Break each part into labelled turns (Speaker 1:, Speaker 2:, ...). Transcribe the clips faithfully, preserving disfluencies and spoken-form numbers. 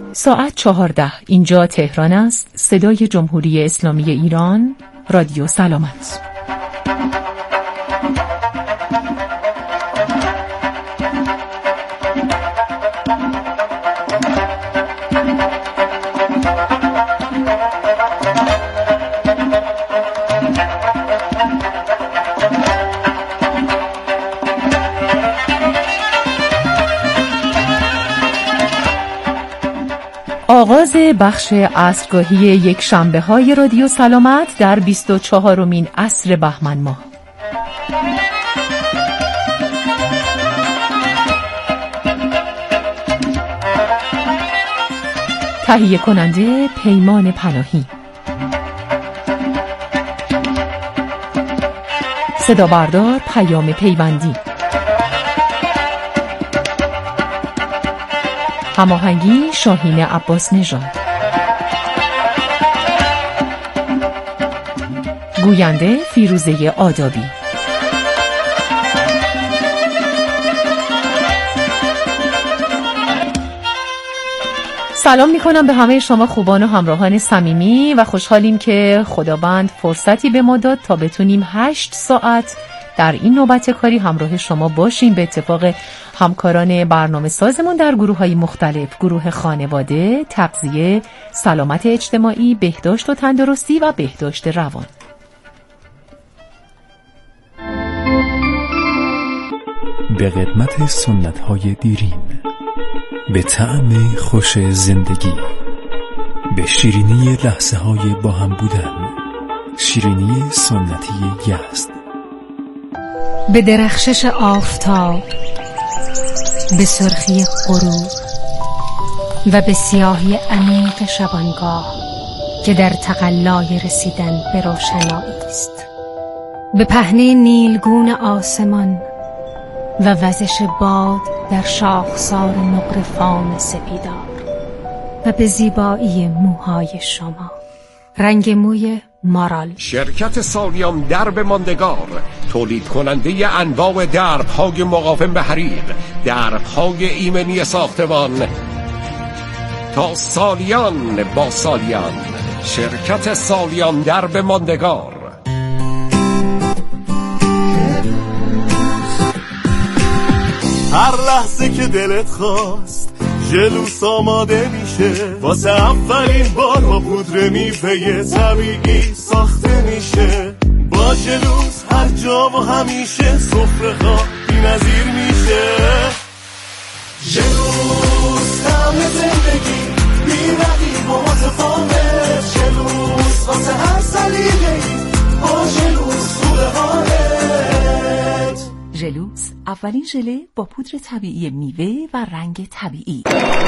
Speaker 1: ساعت چهارده. اینجا تهران است. صدای جمهوری اسلامی ایران، رادیو سلامت. آغاز بخش عصرگاهی یک شنبه های رادیو سلامت در بیست و چهارمین عصر بهمن ماه. تهیه کننده پیمان پناهی، صدا بردار پیام پیوندی، هماهنگی شاهین عباس نژاد، گوینده فیروزه آدابی. سلام میکنم به همه شما خوبان و همراهان صمیمی و خوشحالیم که خداوند فرصتی به ما داد تا بتونیم هشت ساعت در این نوبت کاری همراه شما باشیم. به اتفاق همکاران برنامه سازمون در گروه‌های مختلف، گروه خانواده، تغذیه، سلامت اجتماعی، بهداشت و تندرستی و بهداشت روان.
Speaker 2: به قدمت سنت‌های دیرین، به طعم خوش زندگی، به شیرینی لحظه‌های با هم بودن، شیرینی سنتی یزد،
Speaker 3: به درخشش آفتاب، به سرخی غروب و به سیاهی عمیق شبانگاه که در تقلای رسیدن به روشنایی است، به پهنه نیلگون آسمان و وزش باد در شاخسار نقره‌فام سپیدار و به زیبایی موهای شما، رنگ موی مارال.
Speaker 4: شرکت سالیان درب ماندگار، تولید کننده انواع درب‌های مقاوم به حریق، درب‌های ایمنی ساختمان. تا سالیان با سالیان، شرکت سالیان درب ماندگار.
Speaker 5: هر لحظه که دلت خواست جلوس آماده میشه، واسه اولین بار با پودر میوه طبیعی ساخته میشه. با جلوس هر جا و همیشه سفره ها بی‌نظیر میشه. جلوس طعم زندگی بی رقیب و متفاوت، جلوس واسه هر سلیقه‌ای، با جلوس خوبه حالت.
Speaker 6: جلوس، اولین ژله با پودر طبیعی میوه و رنگ طبیعی.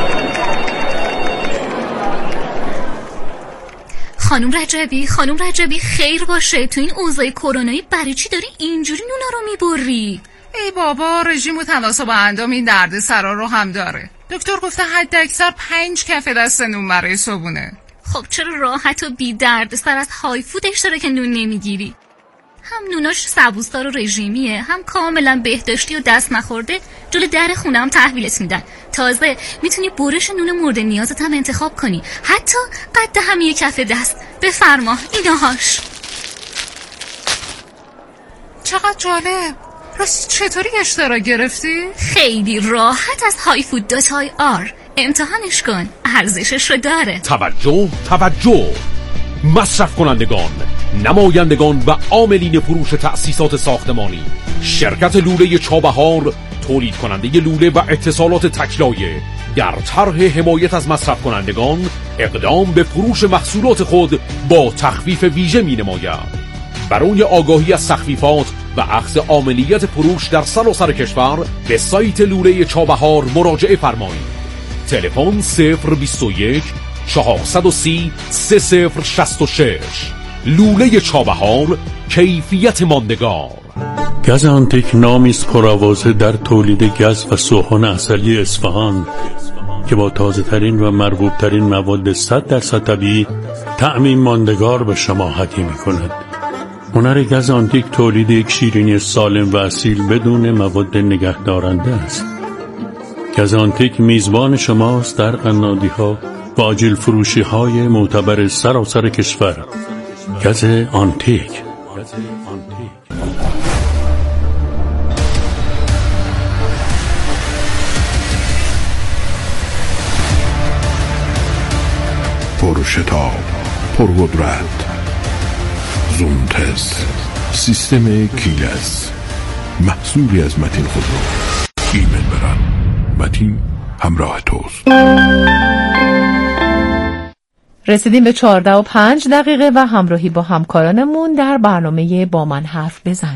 Speaker 7: خانم رجبی، خانم رجبی خیر باشه، تو این اوضاع کرونایی برای چی داری اینجوری نونا رو میبری؟
Speaker 8: ای بابا، رژیم و تناسب اندام این درد سرا رو هم داره. دکتر گفته حد اکثر پنج کف دست نون برای صبونه.
Speaker 7: خب چرا راحت و بی درد سر از های فودش داره که نون نمیگیری؟ هم نوناش سبوسدار و رژیمیه، هم کاملا بهداشتی و دست نخورده، جلوی در خونه هم تحویلت میدن. تازه میتونی برش نون مورد نیازت هم انتخاب کنی، حتی قد هم یک کف دست. بفرما ایناهاش.
Speaker 8: چقدر جالب. راستی چطوری اشتراک گرفتی؟
Speaker 7: خیلی راحت از های فود دات آی آر امتحانش کن، ارزشش رو داره.
Speaker 9: توجه توجه مصرف کنندگان، نمایندگان و عاملین فروش تأسیسات ساختمانی، شرکت لوله چابهار، تولید کننده لوله و اتصالات تکلایه، در طرح حمایت از مصرف کنندگان اقدام به فروش محصولات خود با تخفیف ویژه می نماید. برای آگاهی از تخفیفات و اخذ عاملیت فروش در سراسر کشور به سایت لوله چابهار مراجعه فرمایید. تلفن صفر بیست و یک چهارصد و سی سه صفر شصت و شش. لوله چابهار، کیفیت ماندگار.
Speaker 10: گز آنتیک نامی است پرآوازه در تولید گز و سوهان عسلی اصفهان که با تازه ترین و مرغوب ترین مواد صد درصد طبیعی طعمی ماندگار به شما هدیه می کند. هنر گز آنتیک تولید یک شیرینی سالم و اصیل بدون مواد نگهدارنده است. گزانتیک میزبان شماست در قنادی ها و آجیل فروشی های معتبر سراسر کشور. گز آنتیک.
Speaker 11: پرشتاب، پرقدرت، زومتس، سیستم کیلس، محصولی از متین خودرو. ایمن برن، متین همراه توست.
Speaker 1: رسیدیم به چهارده و پنج دقیقه و همراهی با همکارانمون در برنامه با من حرف بزن.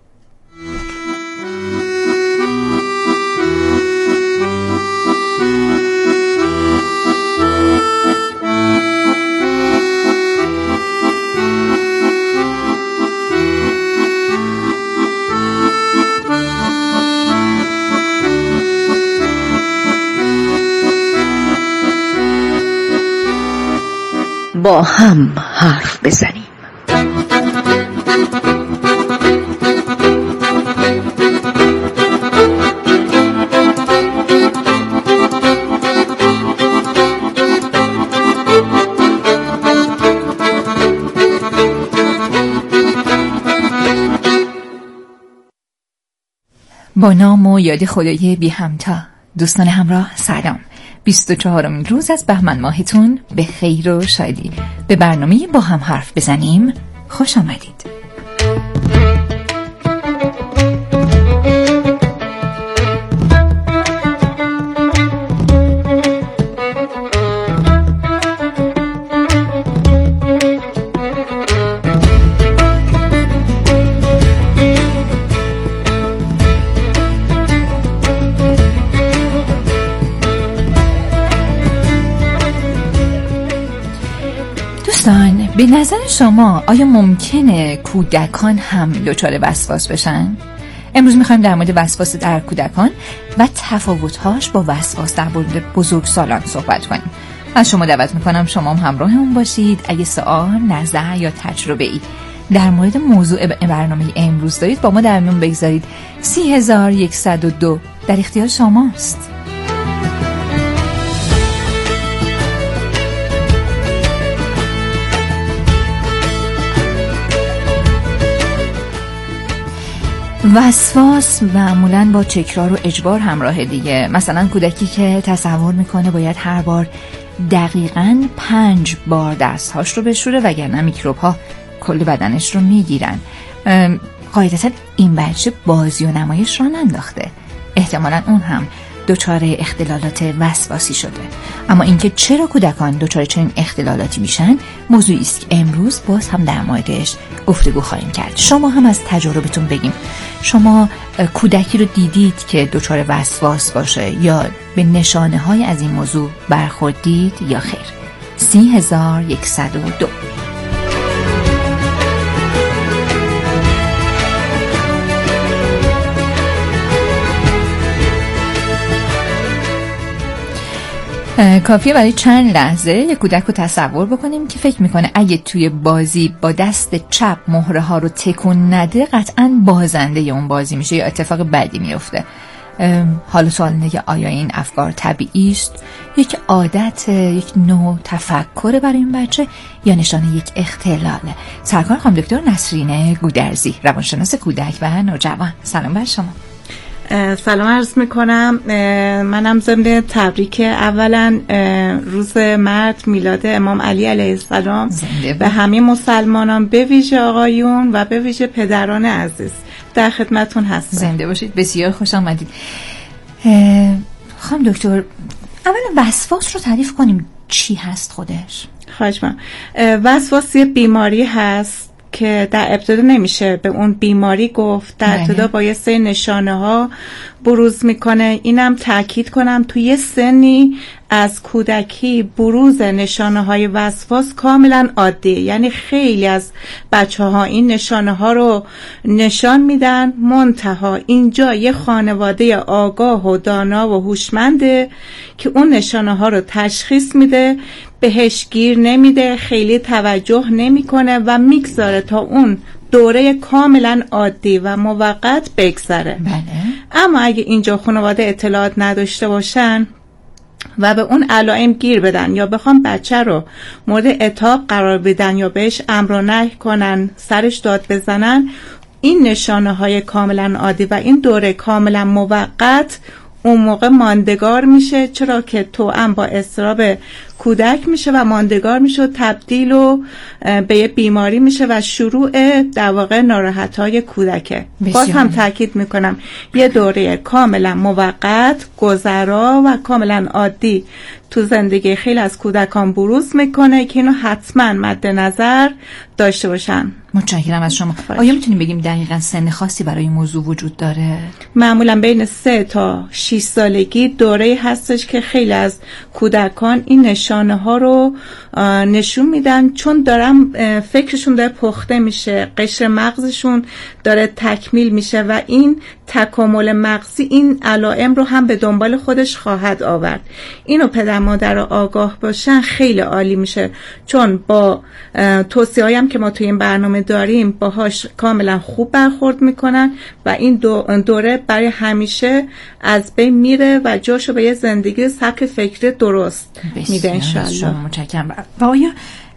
Speaker 12: با هم حرف بزنیم.
Speaker 6: با نام و یاد خدای بی همتا. دوستان همراه سلام. بیست و چهارمین روز از بهمن ماهتون به خیر و شادی. به برنامه با هم حرف بزنیم خوش آمدید. به نظر شما آیا ممکنه کودکان هم دچار وسواس بشن؟ امروز میخوایم در مورد وسواس در کودکان و تفاوت‌هاش با وسواس در مورد بزرگسالان صحبت کنیم. از شما دعوت میکنم شما هم همراهمون باشید. اگه سوال، نظر یا تجربه‌ای در مورد موضوع برنامه امروز دارید با ما در میون بگذارید. سی هزار و صد و دو در اختیار شماست. وسواس معمولاً با تکرار و اجبار همراه دیگه. مثلا کودکی که تصور میکنه باید هر بار دقیقاً پنج بار دستهاش رو بشوره وگرنه میکروب ها کل بدنش رو میگیرن. قاعدتاً این بچه بازی و نمایش را ننداخته. احتمالاً اون هم دچار اختلالات وسواسی شده. اما اینکه چرا کودکان دچار چنین اختلالاتی میشن موضوعی است که امروز باز هم در موردش گفتگو خواهیم کرد. شما هم از تجربتون بگیم. شما کودکی رو دیدید که دچار وسواس باشه یا به نشانه های از این موضوع برخوردید یا خیر؟ سی هزار و صد و دو. کافیه برای چند لحظه یک کودک رو تصور بکنیم که فکر میکنه اگه توی بازی با دست چپ مهره ها رو تکون نده قطعاً بازنده اون بازی میشه یا اتفاق بدی میفته. حالا سوال اینه که آیا این افکار طبیعی است، یک عادت، یک نوع تفکر برای این بچه یا نشانه یک اختلاله؟ سرکار خانم دکتر نسرین گودرزی، روانشناس کودک و نوجوان، سلام بر شما.
Speaker 13: سلام عرض میکنم. منم ضمن تبریک اولا روز مرد میلاد امام علی علیه السلام به همه مسلمانان به ویژه آقایون و به ویژه پدران عزیز در خدمتون هستم.
Speaker 6: زنده باشید. بسیار خوش آمدید. خانم دکتر اولا وسواس رو تعریف کنیم چی هست خودش؟
Speaker 13: خواهش می‌کنم. وسواس یه بیماری هست که در ابتدا نمیشه به اون بیماری گفت، در ابتدا با یه سری نشانه ها بروز میکنه. اینم تاکید کنم توی یه سنی از کودکی بروز نشانه های وسواس کاملا عادیه، یعنی خیلی از بچه ها این نشانه ها رو نشان میدن، منتها اینجا یه خانواده آگاه و دانا و هوشمنده که اون نشانه ها رو تشخیص میده، بهش گیر نمیده، خیلی توجه نمیکنه و میگذاره تا اون دوره کاملا عادی و موقت بگذره.
Speaker 6: بله.
Speaker 13: اما اگه اینجا خانواده اطلاعات نداشته باشن و به اون علائم گیر بدن یا بخوام بچه رو مورد عتاب قرار بدن یا بهش امر و نهی کنن، سرش داد بزنن، این نشانه های کاملا عادی و این دوره کاملا موقت اون موقع ماندگار میشه، چرا که توأم با اضطراب کودک میشه و ماندگار میشه و تبدیل و به یه بیماری میشه و شروع در واقع ناراحت‌های کودکه. باز هم تاکید میکنم یه دوره کاملا موقت، گذرا و کاملا عادی تو زندگی خیلی از کودکان بروز میکنه که اینو حتما مد نظر داشته باشن.
Speaker 6: متشکرم از شما. آیا میتونیم بگیم دقیقاً سن خاصی برای این موضوع وجود داره؟
Speaker 13: معمولا بین سه تا شش سالگی دوره هستش که خیلی از کودکان این نشانه ها رو نشون میدن، چون دارن فکرشون داره پخته میشه، قشر مغزشون داره تکمیل میشه و این تکامل مغزی این علائم رو هم به دنبال خودش خواهد آورد. اینو پدر مادر آگاه باشن خیلی عالی میشه، چون با توصیه‌ای هم که ما توی این برنامه داریم باهاش کاملا خوب برخورد میکنن و این دو دوره برای همیشه از بین میره و جاشو به یه زندگی سبک فکری درست میده انشالله.
Speaker 6: متشکرم. و آیا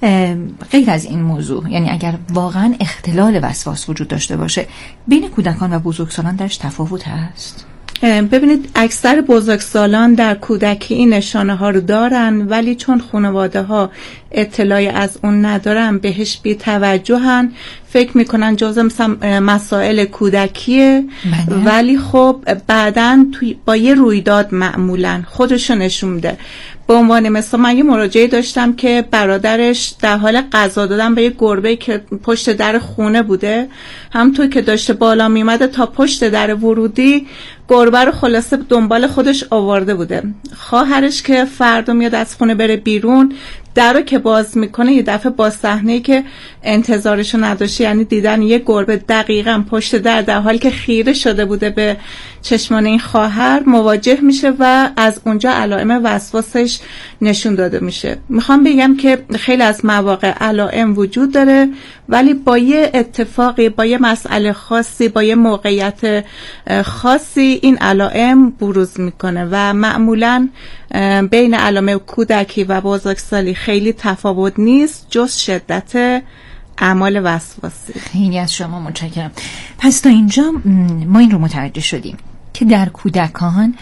Speaker 6: غیر از این موضوع، یعنی اگر واقعا اختلال وسواس وجود داشته باشه، بین کودکان و بزرگسالان درش تفاوت هست؟
Speaker 13: ببینید اکثر بزرگسالان در کودکی این نشانه ها رو دارن، ولی چون خانواده ها اطلاعی از اون ندارن بهش بی توجهن، فکر میکنن جزء مسائل کودکیه.
Speaker 6: بله.
Speaker 13: ولی خب بعدن توی با یه رویداد معمولا خودشو نشون میده. به عنوان مثلا من یه مراجعه داشتم که برادرش در حال غذا دادن به یه گربه‌ای که پشت در خونه بوده، همونطور که داشته بالا میومده تا پشت در ورودی گربه رو خلاصه دنبال خودش آورده بوده. خواهرش که فردا میاد از خونه بره بیرون، در رو که باز میکنه یه دفعه با صحنه‌ای که انتظارشو نداشته، یعنی دیدن یه گربه دقیقاً پشت در در حالی که خیره شده بوده به چشمان این خواهر مواجه میشه و از اونجا علائم وسواسش نشون داده میشه. میخوام بگم که خیلی از مواقع علائم وجود داره، ولی با یه اتفاقی، با یه مسئله خاصی، با یه موقعیت خاصی این علائم بروز میکنه و معمولاً بین علائم کودکی و بزرگسالی خیلی تفاوت نیست جز شدت اعمال وسواسی.
Speaker 6: خیلی از شما متشکرم. پس تا اینجا ما این رو متوجه شدیم که در کودکان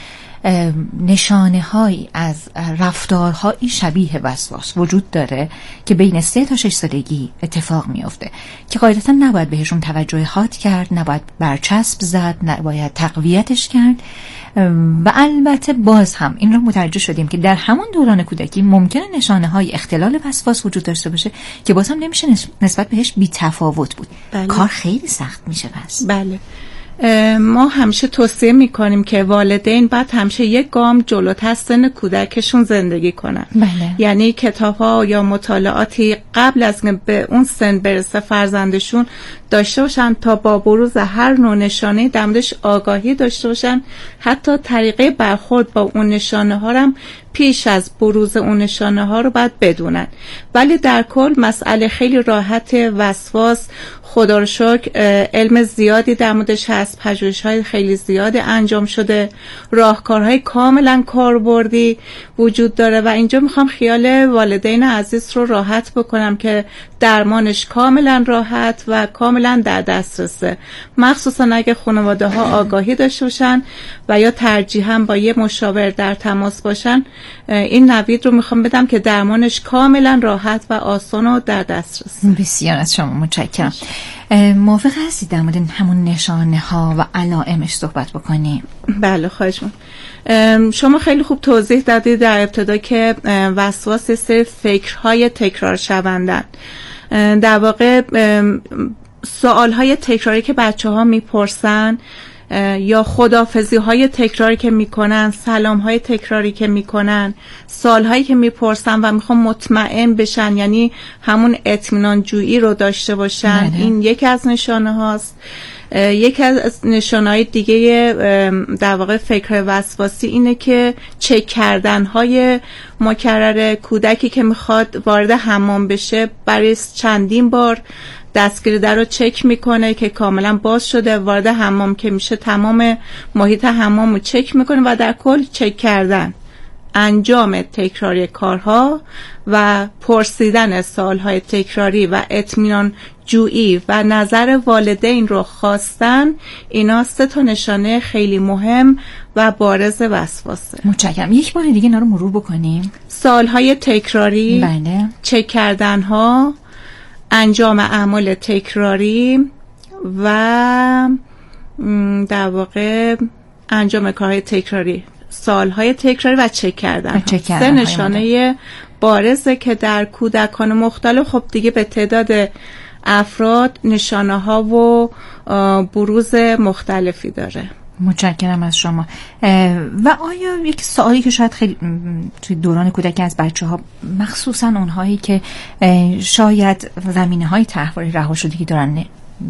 Speaker 6: نشانه هایی از رفتارهایی شبیه وسواس وجود داره که بین سه تا شش سالگی اتفاق میفته که قاعدتا نباید بهشون توجه خاص کرد، نباید برچسب زد، نباید تقویتش کرد. و البته باز هم این رو متوجه شدیم که در همون دوران کودکی ممکنه نشانه های اختلال وسواس وجود داشته باشه که باز هم نمیشه نسبت بهش بی تفاوت بود.
Speaker 13: بله.
Speaker 6: کار خیلی سخت میشه پس.
Speaker 13: بله. ما همیشه توصیه میکنیم که والدین باید همیشه یک گام جلوتر سن کودکشون زندگی کنن.
Speaker 6: بله.
Speaker 13: یعنی کتاب‌ها یا مطالعاتی قبل از که به اون سن برسه فرزندشون داشته باشن تا با بروز هر نوع نشانه در موردش آگاهی داشته باشن، حتی طریقه برخورد با اون نشانه ها هم پیش از بروز اون نشانه ها رو باید بدونن. ولی در کل مسئله خیلی راحت. وسواس خدا رو شکر علم زیادی در موردش هست، پژوهش‌های خیلی زیادی انجام شده، راهکارهای کاملا کاربردی وجود داره و اینجا میخوام خیال والدین عزیز رو راحت بکنم که درمانش کاملا راحت و کاملا در دسترسه، مخصوصا اگه خانواده ها آگاهی داشته باشن و یا ترجیحاً با یه مشاور در تماس باشن. این نوید رو میخوام بدم که درمانش کاملا راحت و آسان و در دسترسه.
Speaker 6: بسیار از شما متشکرم. موافق هستید در مورد همون نشانه ها و علائمش صحبت بکنیم؟
Speaker 13: بله خواهش می‌کنم. شما خیلی خوب توضیح دادید در ابتدا که وسواس سری فکرهای تکرار شوندن. در واقع سوالهای تکراری که بچه ها میپرسن یا خداحافظی های تکراری که میکنن، سلام های تکراری که میکنن، سوال هایی که میپرسن و میخوان مطمئن بشن، یعنی همون اطمینان جویی رو داشته باشن.
Speaker 6: بله.
Speaker 13: این یکی از نشانه هاست. یکی از نشانه‌های دیگه در واقع فکر وسواسی اینه که چک کردن‌های مکرر کودکی که میخواد وارد حمام بشه برای چندین بار دستگیر در رو چک میکنه که کاملا باز شده، وارد حمام که میشه تمام محیط حمام رو چک میکنه و در کل چک کردن انجام تکراری کارها و پرسیدن سوالهای تکراری و اطمینان جویی و نظر والدین رو خواستن، اینا سه تا نشانه خیلی مهم و بارز وسواسه.
Speaker 6: متشکرم. یک بار دیگه اینا رو مرور بکنیم.
Speaker 13: سوالهای تکراری،
Speaker 6: بله،
Speaker 13: چک کردنها، انجام اعمال تکراری و در واقع انجام کارهای تکراری، سالهای تکراری و چک کردن.
Speaker 6: چک کردن
Speaker 13: سه نشانه بارزه که در کودکان مختلف خب دیگه به تعداد افراد نشانه ها و بروز مختلفی داره.
Speaker 6: متشکرم از شما. و آیا یک سوالی که شاید خیلی توی دوران کودکی از بچه ها، مخصوصا اونهایی که شاید زمینه های تحول رهاشدگی دارن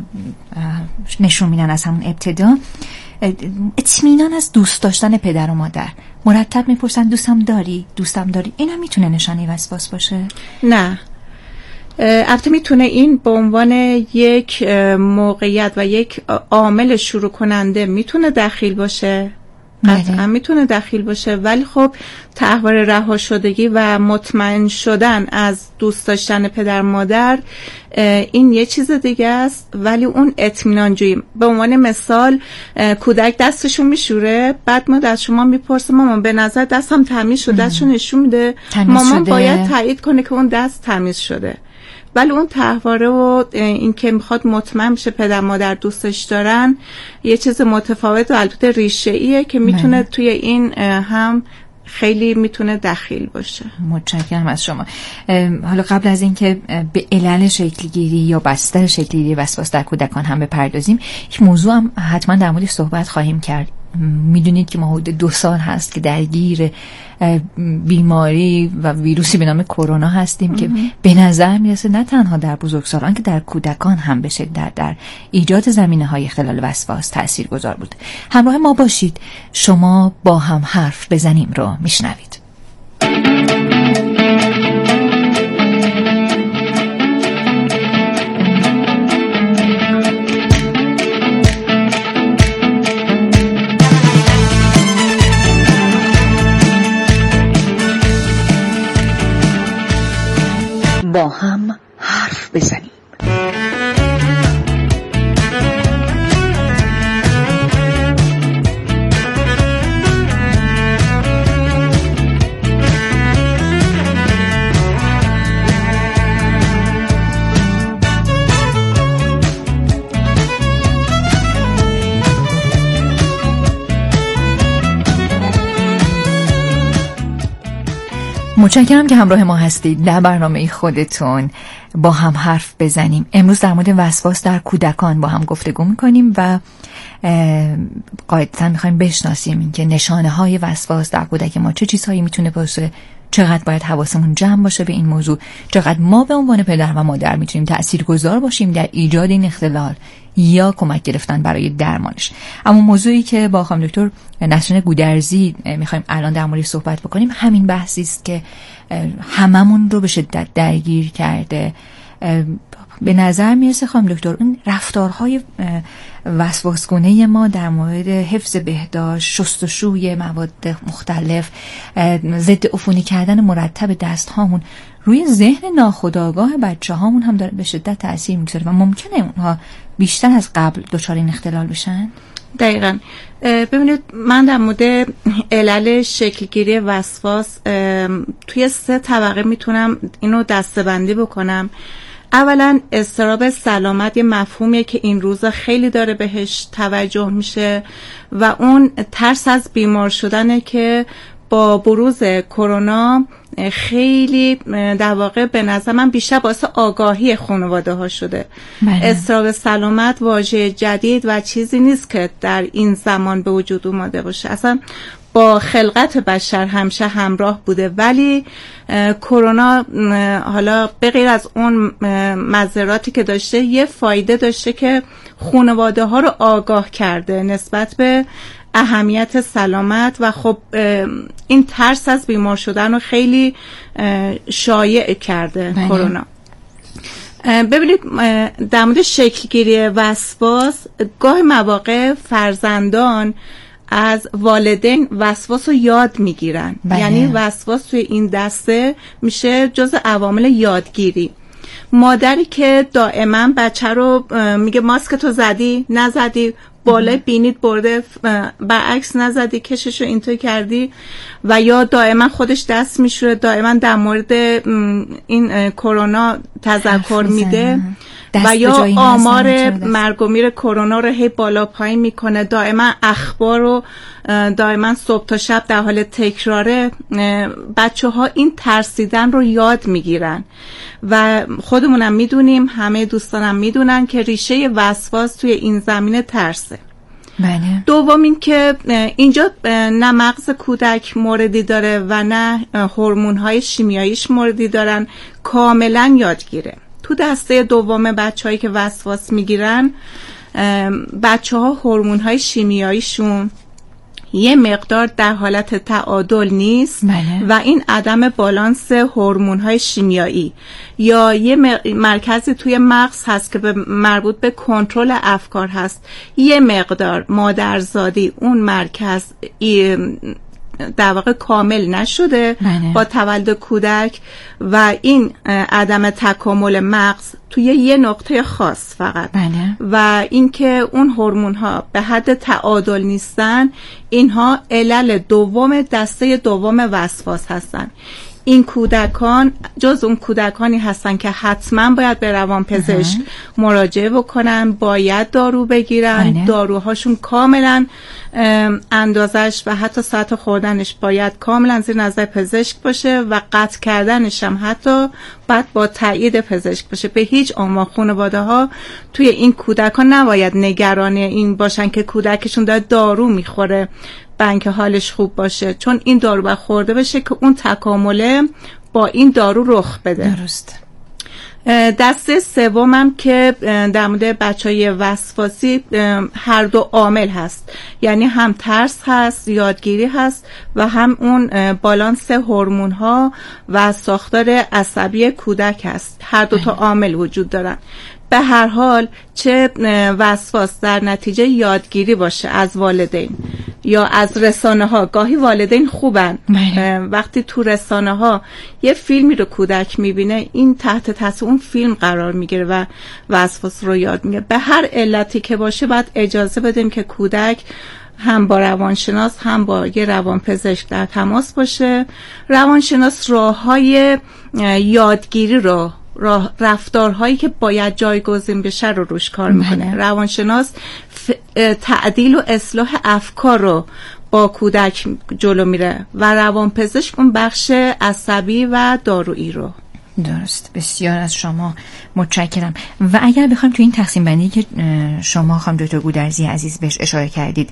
Speaker 6: نشون میدن از همون ابتدا، اطمینان از دوست داشتن پدر و مادر، مرتب میپرسن دوستم داری دوستم داری، این هم میتونه نشانه وسواس باشه؟
Speaker 13: نه، البته میتونه این به عنوان یک موقعیت و یک عامل شروع کننده میتونه دخیل باشه، قطعا میتونه دخیل باشه، ولی خب تحول رهاشدگی و مطمئن شدن از دوست داشتن پدر مادر این یه چیز دیگه است. ولی اون اطمینان جویی، به عنوان مثال کودک دستشو میشوره، بعد ما از شما میپرسه مامان به نظر دستم تمیز شده، دستشو نشون میده، مامان شده. باید تایید کنه که اون دست تمیز شده. ولی اون تحواره و این که میخواد مطمئن بشه پدر مادر دوستش دارن یه چیز متفاوت و البته ریشه ایه که میتونه من. توی این هم خیلی میتونه دخیل باشه.
Speaker 6: متشکرم از شما. حالا قبل از اینکه به علل شکلگیری یا بستر شکلگیری وسواس در کودکان هم بپردازیم، یک موضوع هم حتما در موردش صحبت خواهیم کرد. میدونید که ما حدود دو سال هست که درگیر بیماری و ویروسی به نام کرونا هستیم که به نظر میرسه نه تنها در بزرگسالان که در کودکان هم به شدت در ایجاد زمینه‌های اختلال وسواس تاثیرگذار بود. همراه ما باشید، شما با هم حرف بزنیم رو میشنوید.
Speaker 12: با هم حرف بزنیم.
Speaker 6: متشکرم که همراه ما هستید در برنامه خودتون با هم حرف بزنیم. امروز در مورد وسواس در کودکان با هم گفتگو میکنیم و قاعدتا میخوایم بشناسیم که نشانه های وسواس در کودک ما چه چیزهایی میتونه باشه، چقدر باید حواسمون جمع باشه به این موضوع، چقدر ما به عنوان پدر و مادر میتونیم تاثیرگذار باشیم در ایجاد این اختلال یا کمک گرفتن برای درمانش. اما موضوعی که با خانم دکتر نسرین گودرزی میخوایم الان در موردش صحبت بکنیم همین بحثی است که هممون رو به شدت درگیر کرده. به نظر میرسه خانم دکتر اون رفتارهای وسواسگونه ما در مورد حفظ بهداشت، شستشوی مواد مختلف، ضد عفونی کردن مرتب دست هامون روی ذهن ناخودآگاه بچه هامون هم داره به شدت تأثیر میگذاره و ممکنه اونها بیشتر از قبل دچار این اختلال بشن.
Speaker 13: دقیقاً. ببینید من در مورد علل شکلگیری وسواس توی سه طبقه میتونم اینو دسته‌بندی بکنم. اولا اضطراب سلامت یه مفهومیه که این روزا خیلی داره بهش توجه میشه و اون ترس از بیمار شدنه که با بروز کرونا خیلی در واقع به نظر من بیشتر باعث آگاهی خانواده ها شده. اضطراب سلامت واژه جدید و چیزی نیست که در این زمان به وجود اومده باشه، اصلا با خلقت بشر همیشه همراه بوده، ولی کرونا حالا به غیر از اون مضراتی که داشته یه فایده داشته که خانواده ها رو آگاه کرده نسبت به اهمیت سلامت و خب این ترس از بیمار شدن رو خیلی شایع کرده کرونا. ببینید در مورد شکلگیری وسواس گاهی مواقع فرزندان از والدین وسواس رو یاد میگیرن. بله. یعنی وسواس توی این دسته میشه جز عوامل یادگیری. مادری که دائما بچه رو میگه ماسک تو زدی نزدی، بالای بینیت برده برعکس نزدی، کششو اینطور کردی، و یا دائما خودش دست میشوره، دائما در مورد این کرونا تذکر میده و یا آمار مرگ و میر کرونا رو هی بالا پایین میکنه، دائما اخبار رو دائما صبح تا شب در حال تکراره، بچه ها این ترسیدن رو یاد میگیرن و خودمونم میدونیم، همه دوستانم میدونن که ریشه وسواس توی این زمینه ترسه.
Speaker 6: بله.
Speaker 13: دوم این که اینجا نه مغز کودک موردی داره و نه هورمون‌های شیمیاییش موردی دارن، کاملا یادگیره. تو دسته دوم بچه‌هایی که وسواس میگیرن، بچه‌ها هورمون‌های شیمیاییشون یه مقدار در حالت تعادل نیست.
Speaker 6: بله.
Speaker 13: و این عدم بالانس هورمون‌های شیمیایی یا یه مرکزی توی مغز هست که به مربوط به کنترل افکار هست، یه مقدار مادرزادی اون مرکز در واقع کامل نشده.
Speaker 6: بله.
Speaker 13: با تولد کودک و این عدم تکامل مغز توی یه نقطه خاص فقط.
Speaker 6: بله.
Speaker 13: و اینکه اون هورمون ها به حد تعادل نیستن، اینها علل دوم دسته دوم وسواس هستن. این کودکان جز اون کودکانی هستن که حتما باید به روانپزشک مراجعه بکنن، باید دارو بگیرن. بله. داروهاشون کاملا اندازش و حتی ساعت خوردنش باید کاملا زیر نظر پزشک باشه و قطع کردنش هم حتی باید با تایید پزشک باشه. به هیچ عنوان خانواده ها توی این کودکان نباید نگران این باشن که کودکشون داره دارو میخوره بنک حالش خوب باشه، چون این دارو باید خورده بشه که اون تکامله با این دارو رخ بده.
Speaker 6: درست.
Speaker 13: دسته سومم که در مورد بچهای وسواسی هر دو عامل هست، یعنی هم ترس هست، یادگیری هست و هم اون بالانس هورمون ها و ساختار عصبی کودک هست. هر دو تا عامل وجود دارن. به هر حال چه وسواس در نتیجه یادگیری باشه از والدین یا از رسانه ها، گاهی والدین خوبن.
Speaker 6: مه.
Speaker 13: وقتی تو رسانه ها یه فیلمی رو کودک میبینه، این تحت تاثیر اون فیلم قرار میگیره و وسواس رو یاد میگیره. به هر علتی که باشه باید اجازه بدیم که کودک هم با روانشناس هم با یه روانپزشک در تماس باشه. روانشناس راه‌های یادگیری رو، راه رفتارهایی که باید جایگزین بشه رو روش کار میکنه. روانشناس تعدیل و اصلاح افکار رو با کودک جلو میره و روانپزشک اون بخش عصبی و دارویی رو.
Speaker 6: درست. بسیار از شما متشکرم. و اگر بخوایم تو این تقسیم بندی که شما خانم دکتر گودرزی عزیز بهش اشاره کردید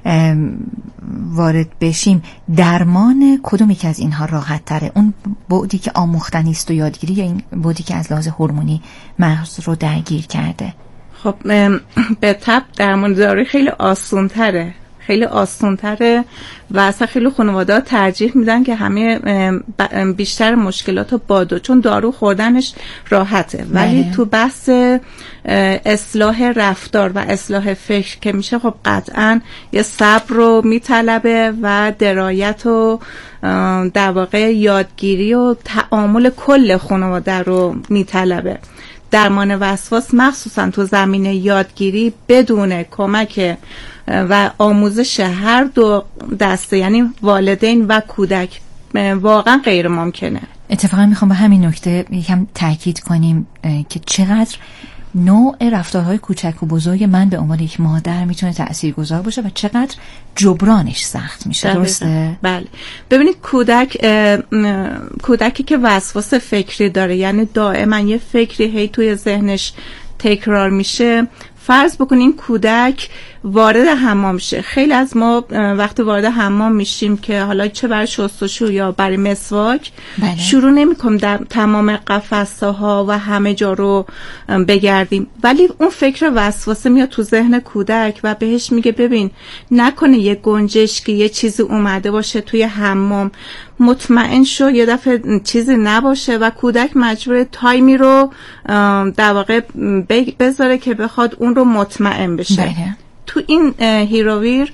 Speaker 6: وارد بشیم، درمان کدوم یکی از اینها راحت تره؟ اون بعدی که آموختنی است و یادگیری یا این بعدی که از لحاظ هورمونی مغز رو درگیر کرده؟
Speaker 13: خب به طب درمان دارویی خیلی آسان تره، خیلی آسان تره و اصلا خیلی خانواده ها ترجیح میدن که همه بیشتر مشکلات رو با دو، چون دارو خوردنش راحته. ولی تو بحث اصلاح رفتار و اصلاح فکر که میشه، خب قطعا یه صبر رو میطلبه و درایت و در واقع یادگیری و تعامل کل خانواده رو میطلبه. درمان وسواس مخصوصا تو زمینه یادگیری بدون کمک و آموزش هر دو دسته، یعنی والدین و کودک، واقعا غیر ممکنه.
Speaker 6: اتفاقا میخوام به همین نکته یکم تاکید کنیم که چقدر نوع رفتارهای کوچک و بزرگ من به عنوان یک مادر میتونه تاثیرگذار باشه و چقدر جبرانش سخت میشه. درسته؟
Speaker 13: بله. ببینید کودک کودکی که وسواس فکری داره، یعنی دائما یه فکری هی توی ذهنش تکرار میشه، فرض بکنین کودک وارد حمام شه. خیلی از ما وقتی وارد حمام میشیم که حالا چه برای شستشو یا برای مسواک،
Speaker 6: بله.
Speaker 13: شروع نمی‌کنیم در تمام قفسه ها و همه جا رو بگردیم، ولی اون فکر وسواسه میاد تو ذهن کودک و بهش میگه ببین نکنه یه گنجشکی یه چیزی اومده باشه توی حمام، مطمئن شو یه دفعه چیزی نباشه و کودک مجبور تایمی رو در واقع بذاره که بخواد اون رو مطمئن بشه.
Speaker 6: بله.
Speaker 13: تو این هیروویر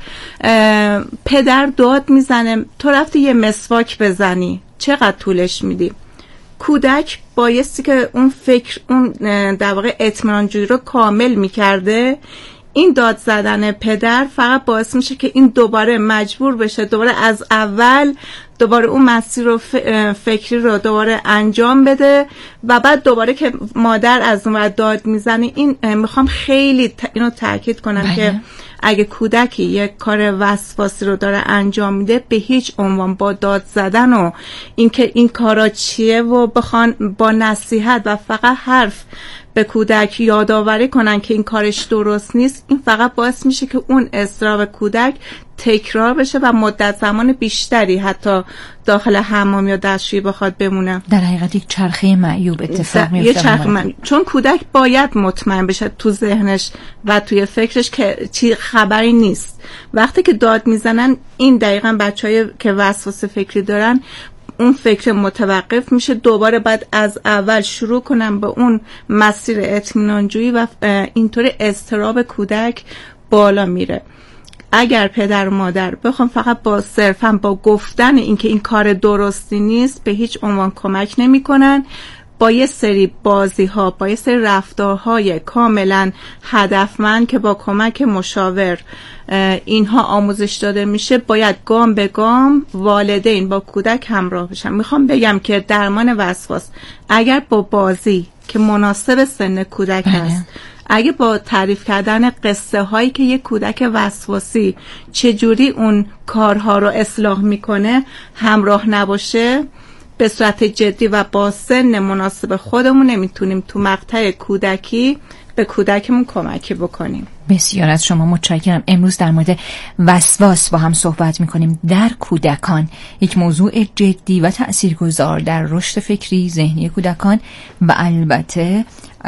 Speaker 13: پدر داد میزنه تو رفتی یه مسواک بزنی، چقدر طولش میدی؟ کودک بایستی که اون فکر اون در واقع اطمینان جویی رو کامل میکرده. این داد زدن پدر فقط باعث میشه که این دوباره مجبور بشه دوباره از اول دوباره اون مسیر رو فکری رو دوباره انجام بده و بعد دوباره که مادر از اون داد میزنه. این میخوام خیلی اینو تاکید کنم بله. که اگه کودکی یک کار وسواسی رو داره انجام میده به هیچ عنوان با داد زدن و اینکه این کارا چیه و بخوان با نصیحت و فقط حرف به کودک یادآوری کنن که این کارش درست نیست، این فقط باعث میشه که اون اضطراب کودک تکرار بشه و مدت زمان بیشتری حتی داخل حمام یا دستشویی بخواد بمونه.
Speaker 6: در حقیقت یک چرخه معیوب اتفاق میفته.
Speaker 13: یه چرخه معیوب. چون کودک باید مطمئن بشه تو ذهنش و توی فکرش که چی خبری نیست. وقتی که داد میزنن این دقیقاً بچه‌ای که وسواس فکری دارن اون فکر متوقف میشه، دوباره بعد از اول شروع کنم به اون مسیر اطمینان جویی و اینطوری اضطراب کودک بالا میره. اگر پدر و مادر بخوام فقط با صرفا با گفتن اینکه این کار درستی نیست به هیچ عنوان کمک نمیکنن. با یه سری بازی ها، با یه سری رفتارهای کاملا هدفمند که با کمک مشاور اینها آموزش داده میشه، باید گام به گام والدین با کودک همراه بشن. میخوام بگم که درمان وسواس اگر با بازی که مناسب سن کودک هست، اگه با تعریف کردن قصه هایی که یک کودک وسواسی چجوری اون کارها رو اصلاح میکنه همراه نباشه، به صورت جدی و با سن مناسب خودمون نمیتونیم تو مقطع کودکی به کودکمون کمکی بکنیم.
Speaker 6: بسیار از شما متشکرم. امروز در مورد وسواس با هم صحبت میکنیم در کودکان، یک موضوع جدی و تأثیرگذار در رشد فکری ذهنی کودکان و البته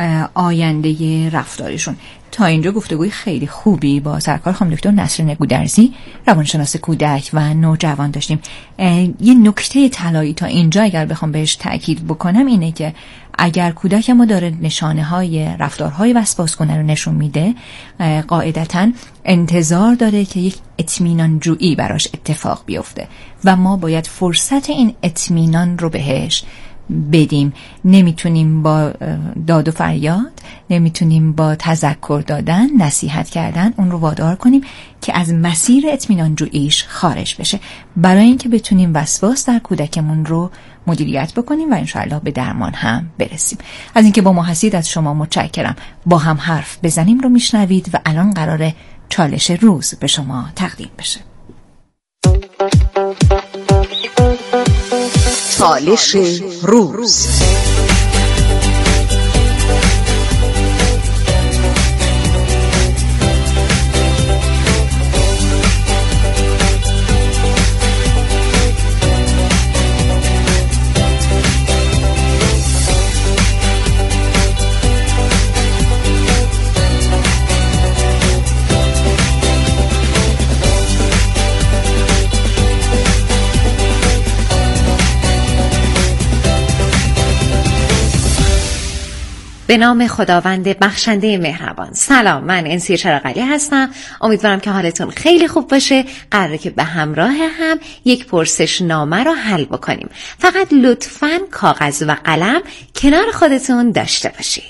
Speaker 6: آینده رفتارشون. تا اینجا گفتگوی خیلی خوبی با سرکار خانم دکتر نسرین گودرزی روانشناس کودک و نوجوان داشتیم. یه نکته طلایی تا اینجا اگر بخوام بهش تأکید بکنم اینه که اگر کودک ما داره نشانه های رفتارهای وسواس‌کننده رو نشون میده، قاعدتاً انتظار داره که یک اطمینان جویی براش اتفاق بیفته و ما باید فرصت این اطمینان رو بهش بدیم. نمیتونیم با داد و فریاد، نمیتونیم با تذکر دادن، نصیحت کردن اون رو وادار کنیم که از مسیر اطمینان جوییش خارج بشه، برای اینکه بتونیم وسواس در کودکمون رو مدیریت بکنیم و انشاءالله به درمان هم برسیم. از اینکه با ما هستید از شما متشکرم. با هم حرف بزنیم رو میشنوید و الان قراره چالش روز به شما تقدیم بشه.
Speaker 12: چالش روز.
Speaker 14: به نام خداوند بخشنده مهربان. سلام، من انسی چراغلی هستم. امیدوارم که حالتون خیلی خوب باشه. قراره که به همراه هم یک پرسش نامه رو حل بکنیم. فقط لطفاً کاغذ و قلم کنار خودتون داشته باشید.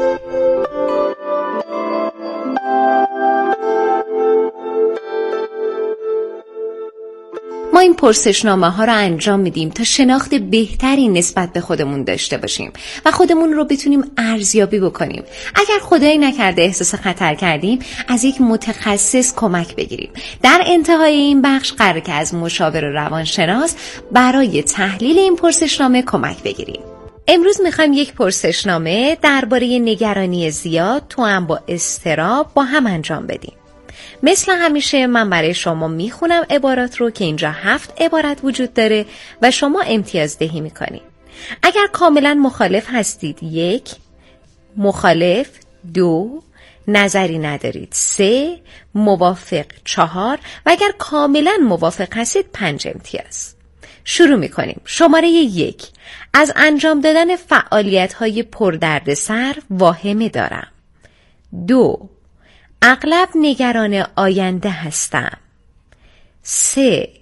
Speaker 14: ما این پرسشنامه ها رو انجام میدیم تا شناخت بهتری نسبت به خودمون داشته باشیم و خودمون رو بتونیم ارزیابی بکنیم. اگر خدایی نکرده احساس خطر کردیم، از یک متخصص کمک بگیریم. در انتهای این بخش قراره که از مشاور روانشناس برای تحلیل این پرسشنامه کمک بگیریم. امروز میخوایم یک پرسشنامه درباره نگرانی زیاد توأم با اضطراب با هم انجام بدیم. مثل همیشه من برای شما میخونم عبارات رو که اینجا هفت عبارت وجود داره و شما امتیاز دهی میکنید. اگر کاملا مخالف هستید یک، مخالف دو، نظری ندارید سه، موافق چهار و اگر کاملا موافق هستید پنج امتیاز. شروع میکنیم. شماره یک: از انجام دادن فعالیت‌های پردردسر واهمه دارم. دو: اغلب نگران آینده هستم. سه: